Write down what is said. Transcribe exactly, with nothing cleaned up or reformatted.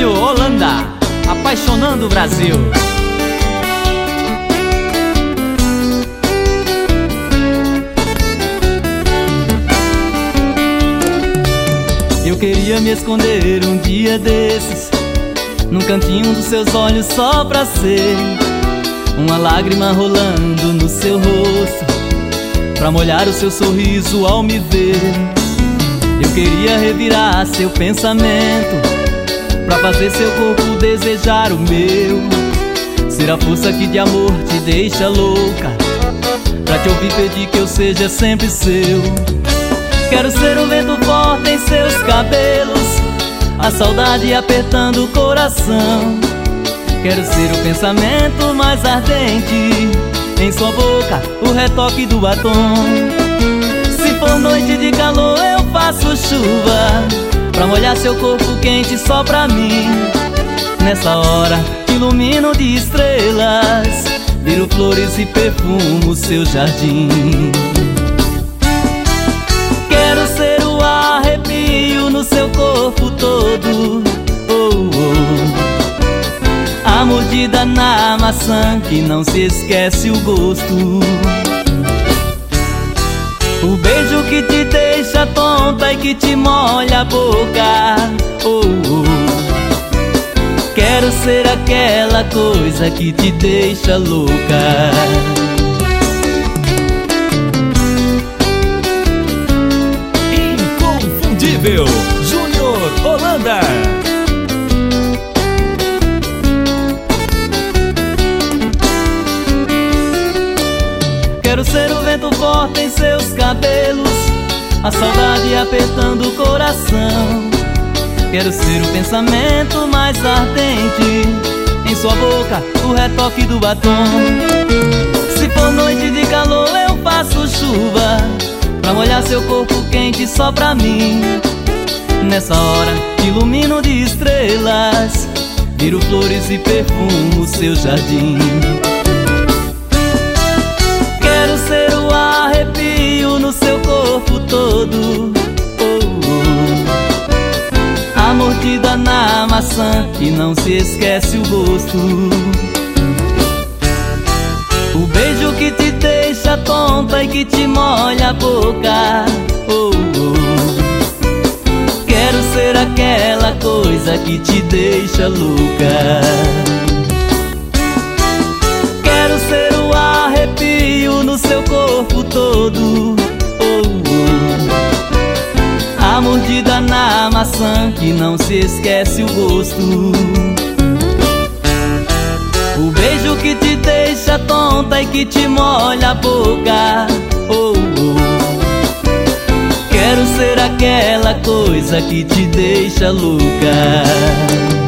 Júnior Holanda, apaixonando o Brasil. Eu queria me esconder um dia desses num cantinho dos seus olhos só pra ser uma lágrima rolando no seu rosto, pra molhar o seu sorriso ao me ver. Eu queria revirar seu pensamento, pra fazer seu corpo desejar o meu, ser a força que de amor te deixa louca, pra te ouvir pedir que eu seja sempre seu. Quero ser o vento forte em seus cabelos, a saudade apertando o coração. Quero ser o pensamento mais ardente em sua boca, o retoque do batom. Se for noite de calor eu faço chuva, pra molhar seu corpo quente só pra mim. Nessa hora te ilumino de estrelas, viro flores e perfumo seu jardim. Quero ser o arrepio no seu corpo todo, oh, oh. A mordida na maçã que não se esquece o gosto, o beijo que te deixa tonta e que te molha a boca, oh, oh. Quero ser aquela coisa que te deixa louca. Inconfundível Júnior Holanda. Quero ser o vento forte em seus cabelos, a saudade apertando o coração. Quero ser o pensamento mais ardente em sua boca, o retoque do batom. Se for noite de calor eu faço chuva, pra molhar seu corpo quente só pra mim. Nessa hora te ilumino de estrelas, viro flores e perfumo seu jardim. Quero ser o arrepio no seu corpo todo, oh, oh. A mordida na maçã que não se esquece o gosto, o beijo que te deixa tonta e que te molha a boca, oh, oh. Quero ser aquela coisa que te deixa louca. Quero ser o arrepio no seu corpo todo, oh, oh. A mordida na maçã que não se esquece o gosto, o beijo que te deixa tonta e que te molha a boca, oh, oh. Quero ser aquela coisa que te deixa louca.